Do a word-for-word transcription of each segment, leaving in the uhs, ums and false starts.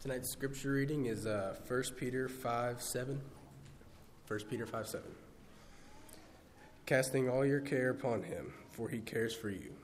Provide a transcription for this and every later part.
Tonight's scripture reading is uh, First Peter five seven. First Peter five seven. Casting all your care upon him, for he cares for you.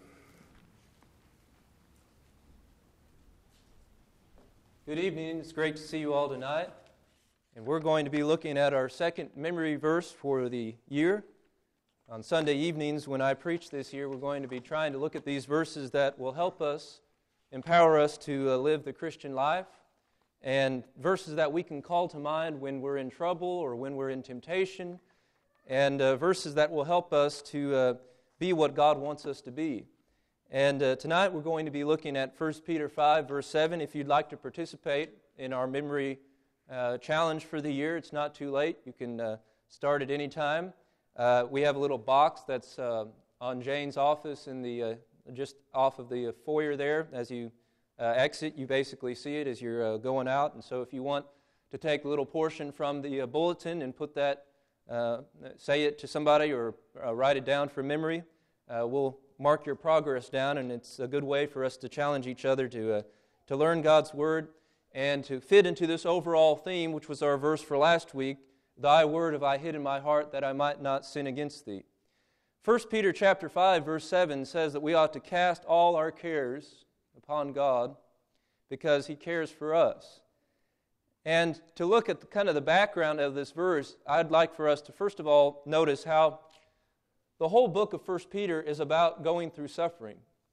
Good evening. It's great to see you all tonight. And we're going to be looking at our second memory verse for the year. On Sunday evenings when I preach this year, we're going to be trying to look at these verses that will help us, empower us to uh, live the Christian life, and verses that we can call to mind when we're in trouble or when we're in temptation, and uh, verses that will help us to uh, be what God wants us to be. And uh, tonight we're going to be looking at First Peter five, verse seven. If you'd like to participate in our memory uh, challenge for the year, it's not too late. You can uh, start at any time. Uh, we have a little box that's uh, on Jane's office in the uh, just off of the foyer there. As you uh, exit, you basically see it as you're uh, going out. And so if you want to take a little portion from the uh, bulletin and put that, uh, say it to somebody or uh, write it down for memory, uh, we'll mark your progress down, and it's a good way for us to challenge each other to uh, to learn God's Word and to fit into this overall theme, which was our verse for last week, Thy word have I hid in my heart that I might not sin against thee. First Peter chapter five, verse seven says that we ought to cast all our cares upon God because He cares for us. And to look at the, kind of the background of this verse, I'd like for us to first of all notice how the whole book of First Peter is about going through suffering.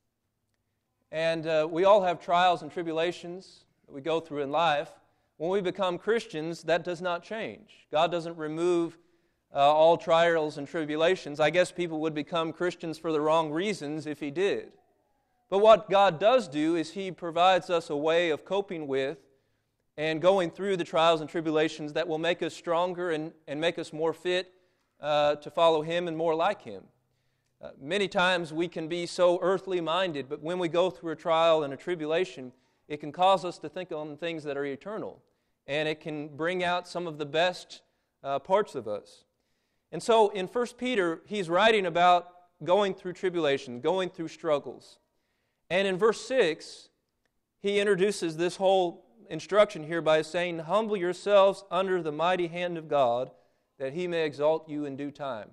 And uh, we all have trials and tribulations that we go through in life. When we become Christians, that does not change. God doesn't remove uh, all trials and tribulations. I guess people would become Christians for the wrong reasons if He did. But what God does do is He provides us a way of coping with and going through the trials and tribulations that will make us stronger and, and make us more fit uh, to follow Him and more like Him. Uh, many times we can be so earthly minded, but when we go through a trial and a tribulation, it can cause us to think on things that are eternal, and it can bring out some of the best uh, parts of us. And so in First Peter, he's writing about going through tribulation, going through struggles. And in verse six, he introduces this whole instruction here by saying, humble yourselves under the mighty hand of God, that He may exalt you in due time.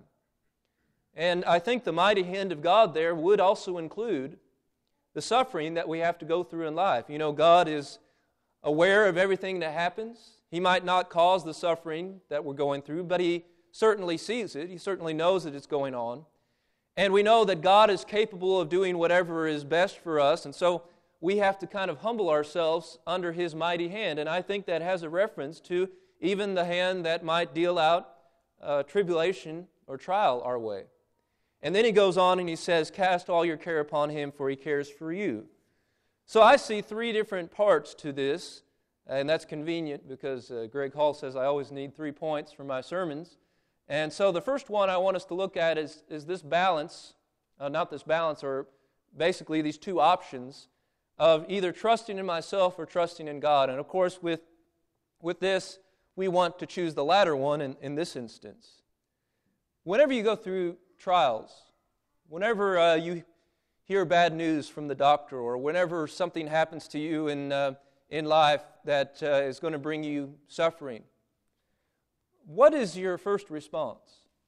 And I think the mighty hand of God there would also include the suffering that we have to go through in life. You know, God is aware of everything that happens. He might not cause the suffering that we're going through, but He certainly sees it. He certainly knows that it's going on. And we know that God is capable of doing whatever is best for us, and so we have to kind of humble ourselves under His mighty hand. And I think that has a reference to even the hand that might deal out uh, tribulation or trial our way. And then he goes on and he says, cast all your care upon Him, for He cares for you. So I see three different parts to this, and that's convenient because uh, Greg Hall says I always need three points for my sermons. And so the first one I want us to look at is, is this balance, uh, not this balance, or basically these two options of either trusting in myself or trusting in God. And of course with, with this, we want to choose the latter one in, in this instance. Whenever you go through trials, whenever uh, you hear bad news from the doctor, or whenever something happens to you in uh, in life that uh, is going to bring you suffering, what is your first response?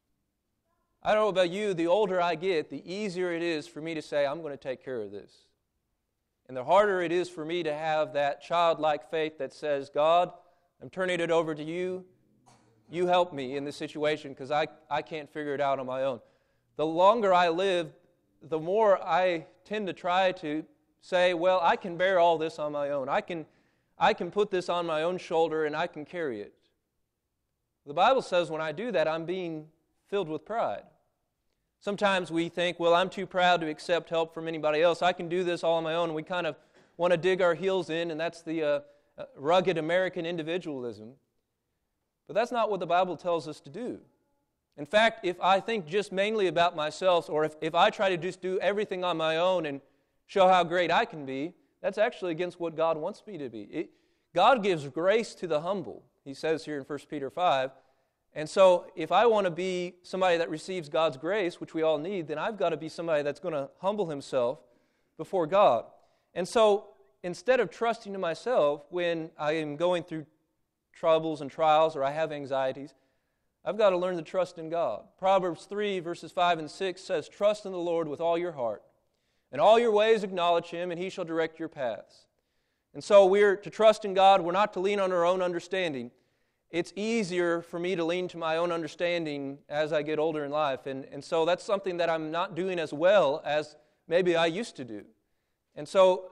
I don't know about you, the older I get, the easier it is for me to say, I'm going to take care of this. And the harder it is for me to have that childlike faith that says, God, I'm turning it over to you. You help me in this situation because I, I can't figure it out on my own. The longer I live, the more I tend to try to say, well, I can bear all this on my own. I can, I can put this on my own shoulder and I can carry it. The Bible says when I do that, I'm being filled with pride. Sometimes we think, well, I'm too proud to accept help from anybody else. I can do this all on my own. And we kind of want to dig our heels in, and that's the uh, rugged American individualism. But that's not what the Bible tells us to do. In fact, if I think just mainly about myself, or if, if I try to just do everything on my own and show how great I can be, that's actually against what God wants me to be. It, God gives grace to the humble, He says here in First Peter five. And so if I want to be somebody that receives God's grace, which we all need, then I've got to be somebody that's going to humble himself before God. And so instead of trusting in myself when I am going through troubles and trials or I have anxieties, I've got to learn to trust in God. Proverbs three, verses five and six says, "Trust in the Lord with all your heart, and all your ways acknowledge Him, and He shall direct your paths." And so we're to trust in God. We're not to lean on our own understanding. It's easier for me to lean to my own understanding as I get older in life. And, and so that's something that I'm not doing as well as maybe I used to do. And so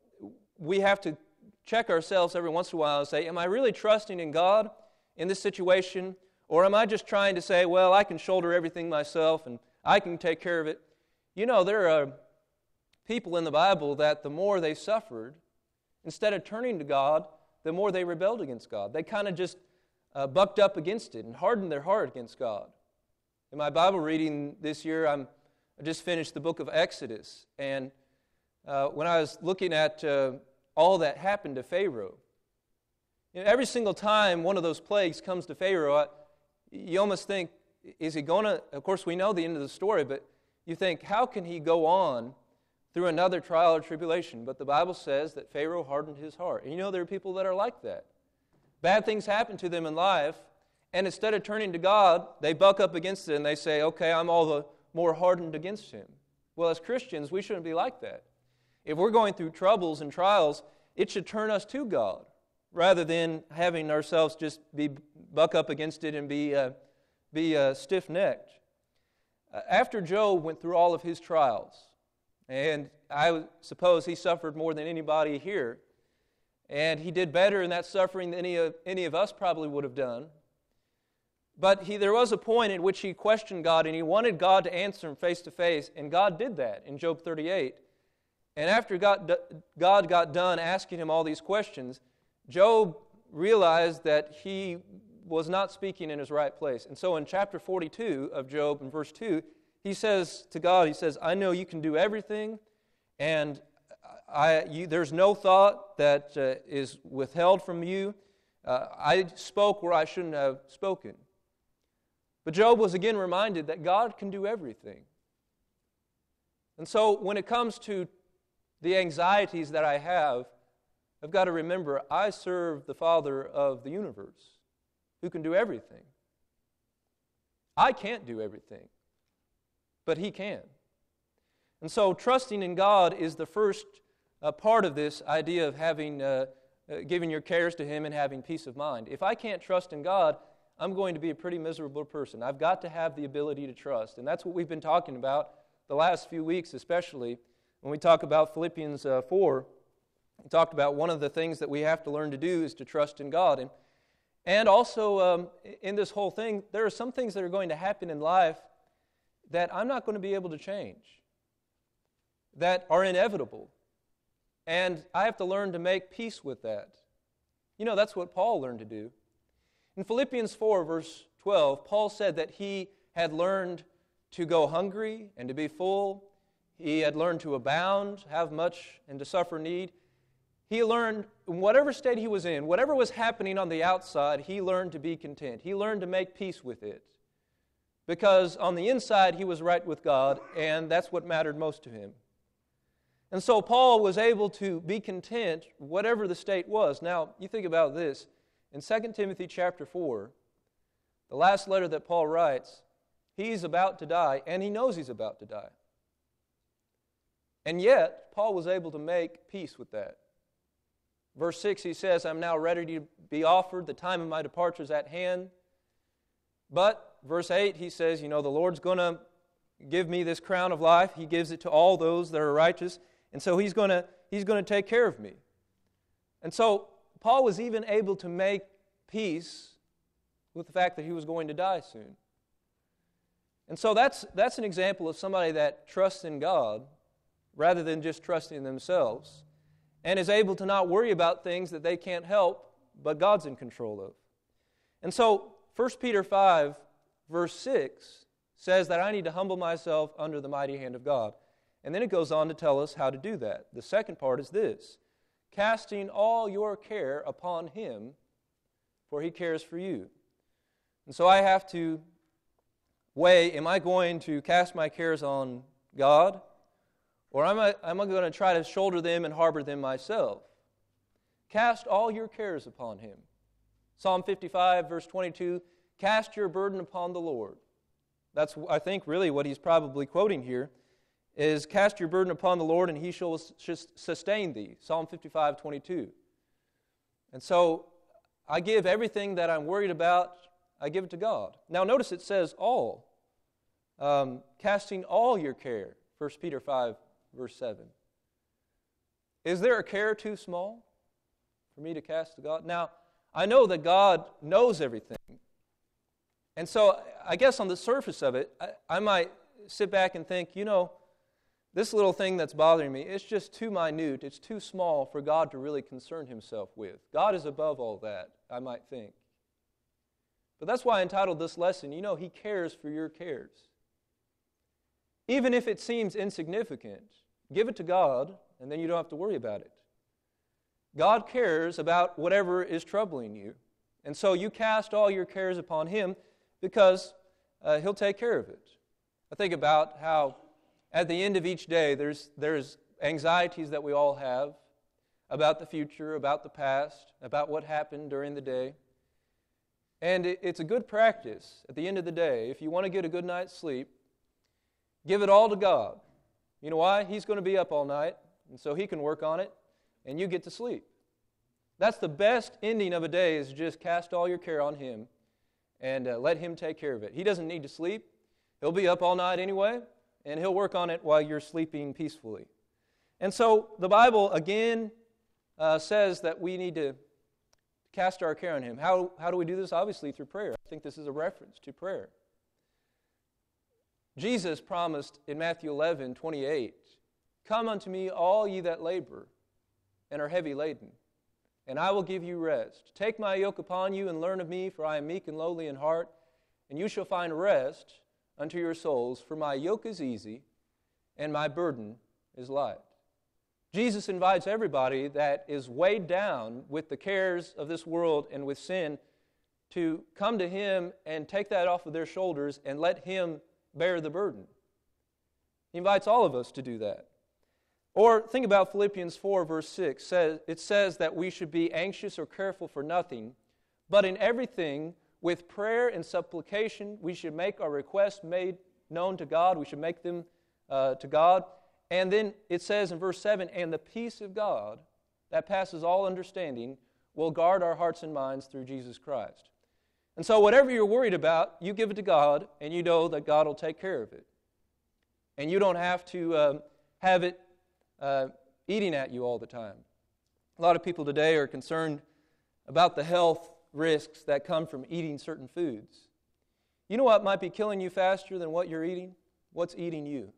we have to check ourselves every once in a while and say, am I really trusting in God in this situation? Or am I just trying to say, well, I can shoulder everything myself and I can take care of it? You know, there are people in the Bible that the more they suffered, instead of turning to God, the more they rebelled against God. They kind of just uh, bucked up against it and hardened their heart against God. In my Bible reading this year, I'm, I just finished the book of Exodus. And uh, when I was looking at uh, all that happened to Pharaoh, you know, every single time one of those plagues comes to Pharaoh, I, you almost think, is he going to, of course we know the end of the story, but you think, how can he go on through another trial or tribulation? But the Bible says that Pharaoh hardened his heart. And you know there are people that are like that. Bad things happen to them in life, and instead of turning to God, they buck up against it and they say, okay, I'm all the more hardened against Him. Well, as Christians, we shouldn't be like that. If we're going through troubles and trials, it should turn us to God, rather than having ourselves just be buck up against it and be uh, be uh, stiff-necked. Uh, after Job went through all of his trials, and I suppose he suffered more than anybody here, and he did better in that suffering than any of, any of us probably would have done. But he, there was a point in which he questioned God, and he wanted God to answer him face to face, and God did that in Job thirty-eight. And after God, God got done asking him all these questions, Job realized that he was not speaking in his right place. And so in chapter forty-two of Job, in verse two, he says to God, he says, I know you can do everything, and I, you, there's no thought that uh, is withheld from you. Uh, I spoke where I shouldn't have spoken. But Job was again reminded that God can do everything. And so when it comes to the anxieties that I have, I've got to remember I serve the Father of the universe who can do everything. I can't do everything, but He can. And so trusting in God is the first uh, part of this idea of having, uh, uh, giving your cares to Him and having peace of mind. If I can't trust in God, I'm going to be a pretty miserable person. I've got to have the ability to trust. And that's what we've been talking about the last few weeks, especially when we talk about Philippians uh, four. We talked about one of the things that we have to learn to do is to trust in God. And, and also um, in this whole thing, there are some things that are going to happen in life that I'm not going to be able to change, that are inevitable. And I have to learn to make peace with that. You know, that's what Paul learned to do. In Philippians four, verse twelve, Paul said that he had learned to go hungry and to be full. He had learned to abound, have much, and to suffer need. He learned, in whatever state he was in, whatever was happening on the outside, he learned to be content. He learned to make peace with it. Because on the inside, he was right with God, and that's what mattered most to him. And so Paul was able to be content, whatever the state was. Now, you think about this. In Second Timothy chapter four, the last letter that Paul writes, he's about to die, and he knows he's about to die. And yet, Paul was able to make peace with that. Verse six, he says, I'm now ready to be offered. The time of my departure is at hand. But, verse eight, he says, you know, the Lord's going to give me this crown of life. He gives it to all those that are righteous. And so he's going to he's going to take care of me. And so Paul was even able to make peace with the fact that he was going to die soon. And so that's that's an example of somebody that trusts in God rather than just trusting in themselves, and is able to not worry about things that they can't help, but God's in control of. And so First Peter five, verse six, says that I need to humble myself under the mighty hand of God. And then it goes on to tell us how to do that. The second part is this: casting all your care upon Him, for He cares for you. And so I have to weigh, am I going to cast my cares on God, Or am I, am I going to try to shoulder them and harbor them myself? Cast all your cares upon Him. Psalm fifty-five, verse twenty-two, cast your burden upon the Lord. That's, I think, really what he's probably quoting here, is cast your burden upon the Lord and He shall sustain thee. Psalm fifty-five, twenty-two. And so, I give everything that I'm worried about, I give it to God. Now notice it says all. Um, casting all your care. First Peter five, verse seven. Is there a care too small for me to cast to God? Now, I know that God knows everything. And so, I guess on the surface of it, I, I might sit back and think, you know, this little thing that's bothering me, it's just too minute, it's too small for God to really concern Himself with. God is above all that, I might think. But that's why I entitled this lesson, you know, He cares for your cares. Even if it seems insignificant, give it to God, and then you don't have to worry about it. God cares about whatever is troubling you. And so you cast all your cares upon Him because uh, He'll take care of it. I think about how at the end of each day there's, there's anxieties that we all have about the future, about the past, about what happened during the day. And it, it's a good practice at the end of the day. If you want to get a good night's sleep, give it all to God. You know why? He's going to be up all night, and so He can work on it, and you get to sleep. That's the best ending of a day, is just cast all your care on Him and uh, let Him take care of it. He doesn't need to sleep. He'll be up all night anyway, and He'll work on it while you're sleeping peacefully. And so the Bible, again, uh, says that we need to cast our care on Him. How, how do we do this? Obviously through prayer. I think this is a reference to prayer. Jesus promised in Matthew eleven, twenty-eight, come unto me all ye that labor and are heavy laden, and I will give you rest. Take my yoke upon you and learn of me, for I am meek and lowly in heart, and you shall find rest unto your souls, for my yoke is easy and my burden is light. Jesus invites everybody that is weighed down with the cares of this world and with sin to come to Him and take that off of their shoulders and let Him bear the burden. He invites all of us to do that. Or think about Philippians four, verse six. It says that we should be anxious or careful for nothing, but in everything, with prayer and supplication, we should make our requests made known to God. We should make them uh, to God. And then it says in verse seven, and the peace of God that passes all understanding will guard our hearts and minds through Jesus Christ. And so whatever you're worried about, you give it to God, and you know that God will take care of it. And you don't have to um, have it uh, eating at you all the time. A lot of people today are concerned about the health risks that come from eating certain foods. You know what might be killing you faster than what you're eating? What's eating you?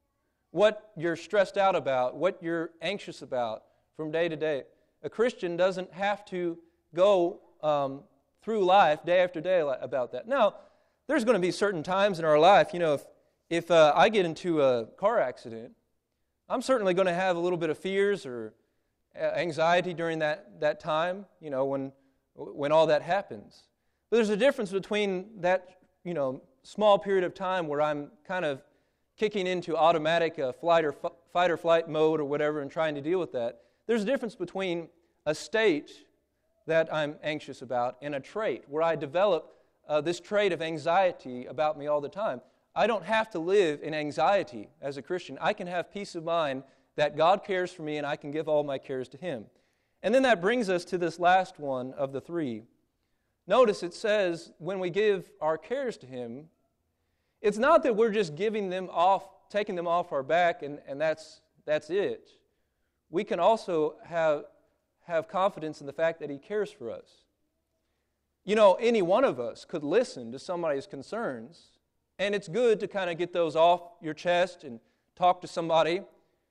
What you're stressed out about, what you're anxious about from day to day. A Christian doesn't have to go um, through life day after day about that. Now, there's going to be certain times in our life, you know, if, if uh, I get into a car accident, I'm certainly going to have a little bit of fears or anxiety during that, that time, you know, when when all that happens. But there's a difference between that, you know, small period of time where I'm kind of kicking into automatic uh, flight or f- fight or flight mode or whatever and trying to deal with that. There's a difference between a state that I'm anxious about and a trait where I develop uh, this trait of anxiety about me all the time. I don't have to live in anxiety as a Christian. I can have peace of mind that God cares for me and I can give all my cares to Him. And then that brings us to this last one of the three. Notice it says when we give our cares to Him, it's not that we're just giving them off, taking them off our back and, and that's that's it. We can also have, have confidence in the fact that He cares for us. You know, any one of us could listen to somebody's concerns, and it's good to kind of get those off your chest and talk to somebody.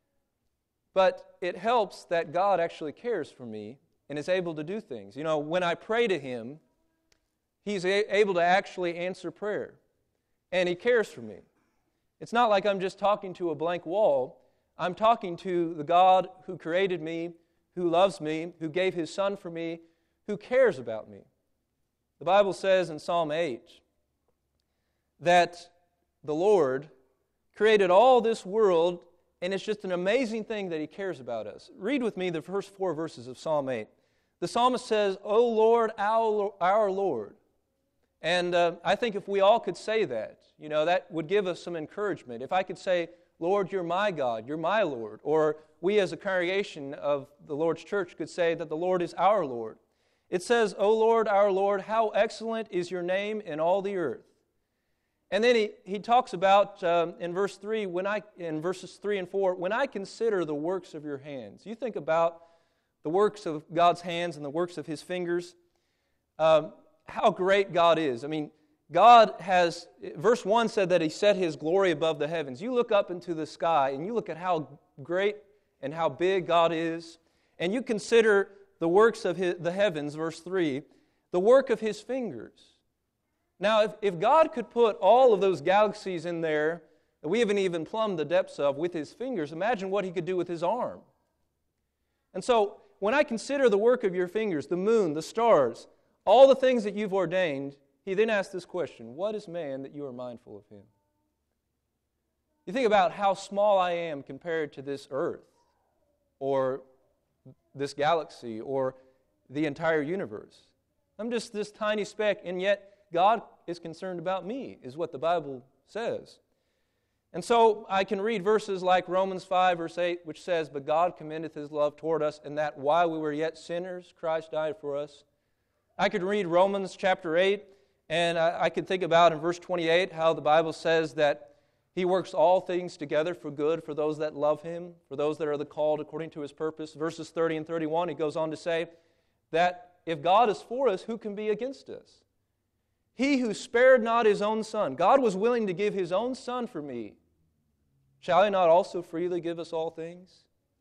But it helps that God actually cares for me and is able to do things. You know, when I pray to Him, He's a- able to actually answer prayer. And He cares for me. It's not like I'm just talking to a blank wall. I'm talking to the God who created me, who loves me, who gave His Son for me, who cares about me. The Bible says in Psalm eight that the Lord created all this world And it's just an amazing thing that He cares about us. Read with me the first four verses of Psalm eight. The psalmist says, "O Lord, our, our Lord." And uh, I think if we all could say that, you know, that would give us some encouragement. If I could say, "Lord, you're my God, you're my Lord," or we as a congregation of the Lord's church could say that the Lord is our Lord. It says, "O Lord, our Lord, how excellent is your name in all the earth." And then he, he talks about um, in verse three, when I in verses three and four, when I consider the works of your hands. You think about the works of God's hands and the works of His fingers, um, how great God is. I mean, God has, verse one said that He set His glory above the heavens. You look up into the sky and you look at how great and how big God is, and you consider the works of his, the heavens, verse three, the work of His fingers. Now, if, if God could put all of those galaxies in there that we haven't even plumbed the depths of with His fingers, imagine what He could do with His arm. And so, when I consider the work of your fingers, the moon, the stars, all the things that you've ordained, He then asks this question, what is man that you are mindful of him? You think about how small I am compared to this earth, or this galaxy, or the entire universe. I'm just this tiny speck, and yet God is concerned about me, is what the Bible says. And so I can read verses like Romans five, verse eight, which says, "But God commendeth His love toward us, and that while we were yet sinners, Christ died for us." I could read Romans chapter eight, and I, I could think about in verse twenty-eight how the Bible says that He works all things together for good for those that love Him, for those that are the called according to His purpose. Verses thirty and thirty-one, he goes on to say that if God is for us, who can be against us? He who spared not His own Son, God was willing to give His own Son for me. Shall He not also freely give us all things?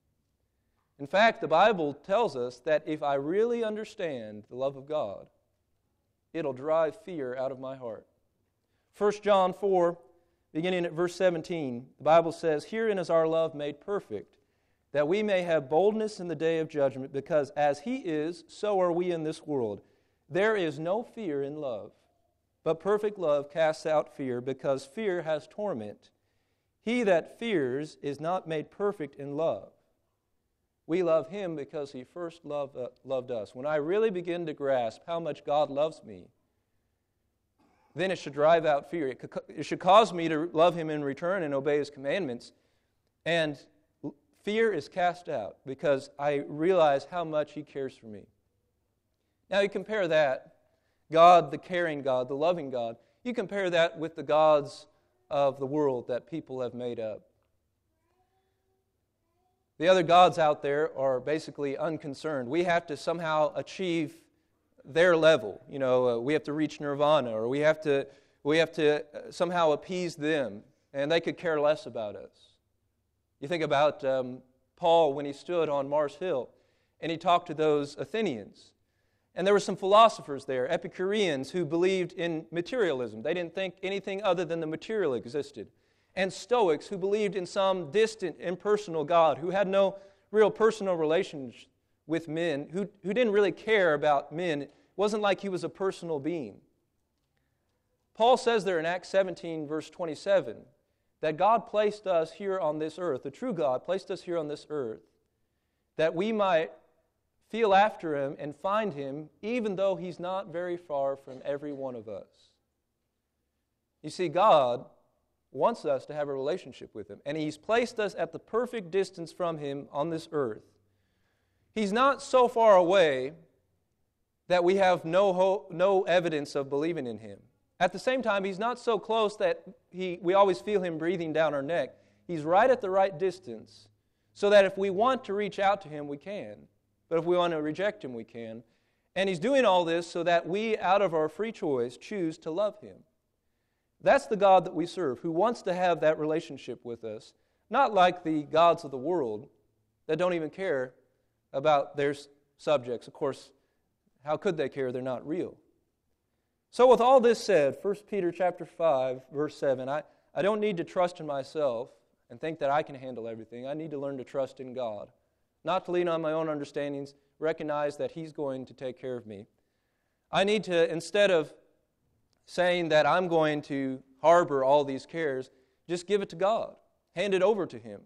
In fact, the Bible tells us that if I really understand the love of God, it'll drive fear out of my heart. First John four, beginning at verse seventeen, the Bible says, "Herein is our love made perfect, that we may have boldness in the day of judgment, because as He is, so are we in this world. There is no fear in love, but perfect love casts out fear, because fear has torment. He that fears is not made perfect in love. We love Him because He first loved, uh, loved us." When I really begin to grasp how much God loves me, then it should drive out fear. It, could, it should cause me to love Him in return and obey His commandments. And fear is cast out because I realize how much He cares for me. Now you compare that, God, the caring God, the loving God, you compare that with the gods of the world that people have made up. The other gods out there are basically unconcerned. We have to somehow achieve their level. You know, uh, we have to reach nirvana, or we have to we have to somehow appease them, and they could care less about us. You think about um, Paul when he stood on Mars Hill, and he talked to those Athenians. And there were some philosophers there, Epicureans, who believed in materialism. They didn't think anything other than the material existed. And Stoics, who believed in some distant, impersonal God, who had no real personal relations with men, who, who didn't really care about men. It wasn't like he was a personal being. Paul says there in Acts seventeen, verse twenty-seven, that God placed us here on this earth, the true God placed us here on this earth, that we might feel after Him and find Him, even though He's not very far from every one of us. You see, God wants us to have a relationship with Him, and He's placed us at the perfect distance from Him on this earth. He's not so far away that we have no hope, no evidence of believing in Him. At the same time, He's not so close that he, we always feel Him breathing down our neck. He's right at the right distance, so that if we want to reach out to Him, we can. But if we want to reject Him, we can. And He's doing all this so that we, out of our free choice, choose to love Him. That's the God that we serve, who wants to have that relationship with us, not like the gods of the world that don't even care about their subjects. Of course, how could they care? They're not real. So with all this said, First Peter chapter five, verse seven, I, I don't need to trust in myself and think that I can handle everything. I need to learn to trust in God. Not to lean on my own understandings, recognize that He's going to take care of me. I need to, instead of saying that I'm going to harbor all these cares, just give it to God. Hand it over to Him.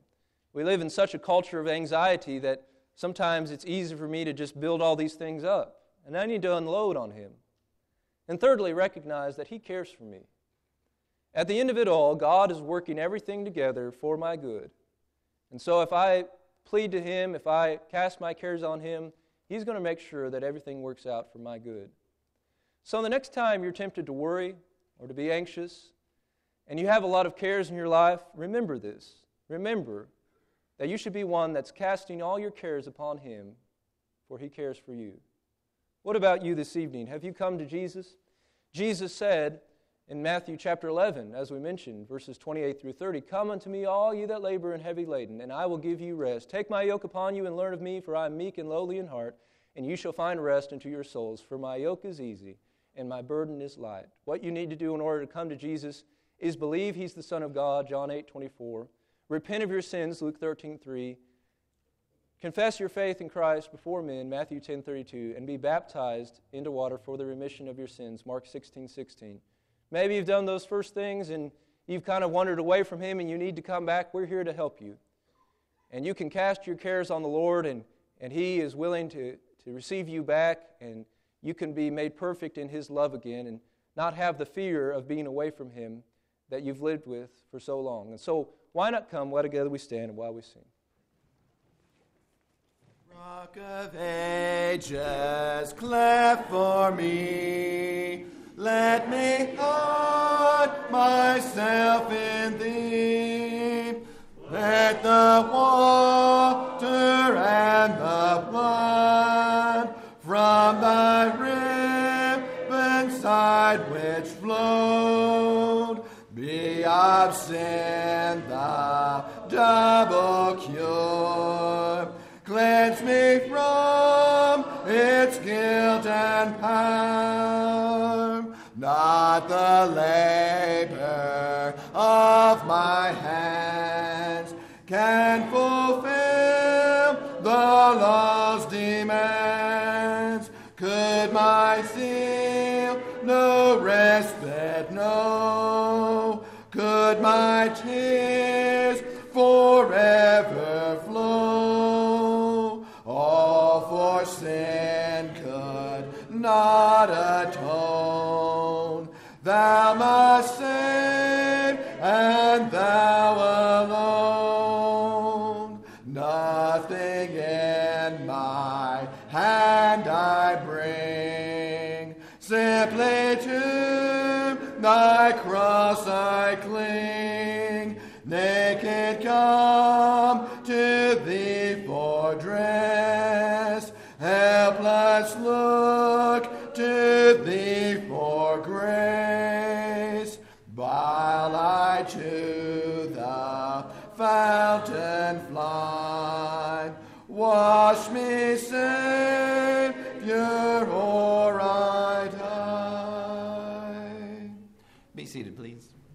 We live in such a culture of anxiety that sometimes it's easy for me to just build all these things up. And I need to unload on Him. And thirdly, recognize that He cares for me. At the end of it all, God is working everything together for my good. And so if I plead to Him, if I cast my cares on Him, He's going to make sure that everything works out for my good. So the next time you're tempted to worry or to be anxious, and you have a lot of cares in your life, remember this. Remember that you should be one that's casting all your cares upon Him, for He cares for you. What about you this evening? Have you come to Jesus? Jesus said in Matthew chapter eleven, as we mentioned, verses twenty-eight through thirty, "Come unto me, all you that labor and heavy laden, and I will give you rest. Take my yoke upon you and learn of me, for I am meek and lowly in heart, and you shall find rest unto your souls. For my yoke is easy, and my burden is light." What you need to do in order to come to Jesus is believe He's the Son of God, John eight twenty-four. Repent of your sins, Luke thirteen three. Confess your faith in Christ before men, Matthew ten thirty-two, and be baptized into water for the remission of your sins, Mark sixteen sixteen. Maybe you've done those first things and you've kind of wandered away from Him and you need to come back. We're here to help you. And you can cast your cares on the Lord, and, and He is willing to, to receive you back, and you can be made perfect in His love again and not have the fear of being away from Him that you've lived with for so long. And so why not come while together we stand and while we sing? Rock of ages, cleft for me, let me hide myself in Thee. Let the water and the blood from Thy riven side which flowed be of sin the double cure. Cleanse me from its guilt and harm, not the labor of my hands can fulfill the law's demands. Could my zeal no respite know? Could my tears forever flow? All for sin could not atone. Thou must save, and Thou alone. Nothing in my hand I bring, simply to Thy cross I cling. Naked come to Thee for dress, helpless look to Thee for grace. While I to the fountain fly, wash me, Savior, or I die. Be seated, please.